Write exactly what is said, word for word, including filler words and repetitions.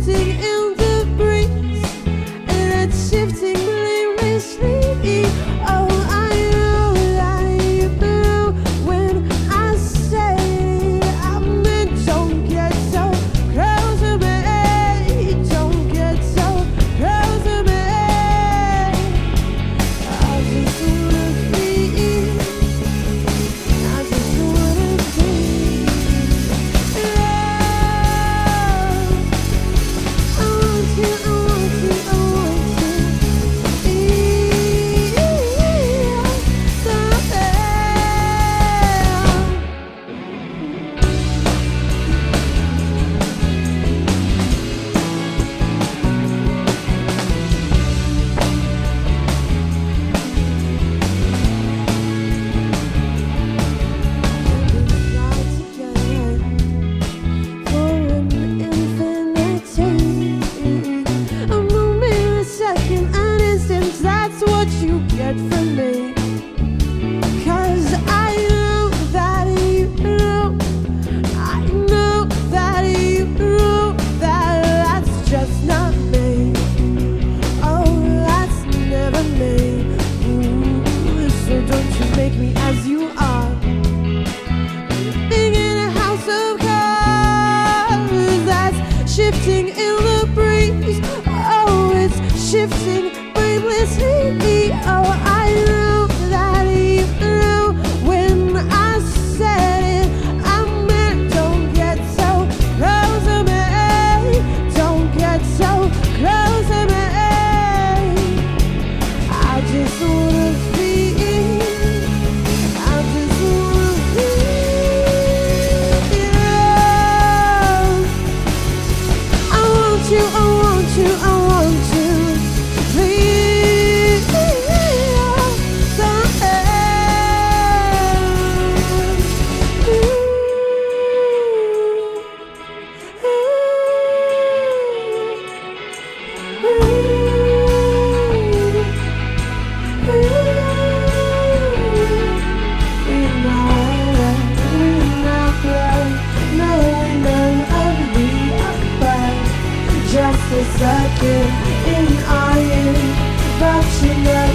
shifting in the breeze, and it's shifting aimlessly. Oh, I know that you know when I say I meant don't get so close to me, don't get so close to me. I just wanna be, I just wanna be love. I want you, I want you, I want to be somewhere. That's what you get from me. 'Cause I know that you know, I know that you know that that's just not me. Oh, that's never me. Ooh, so don't you make me as you are. Living in a house of cards that's shifting in the breeze. Oh, it's shifting aimlessly. Oh, I know that you know when I said it, I meant don't get so close to me, don't get so close to me. I just wanna be, I just wanna be love. I want you, I want you, I want you to please somewhere. Ooh, ooh, ooh. We know, we know, knowing none of the above. Just a second in iron, but you know.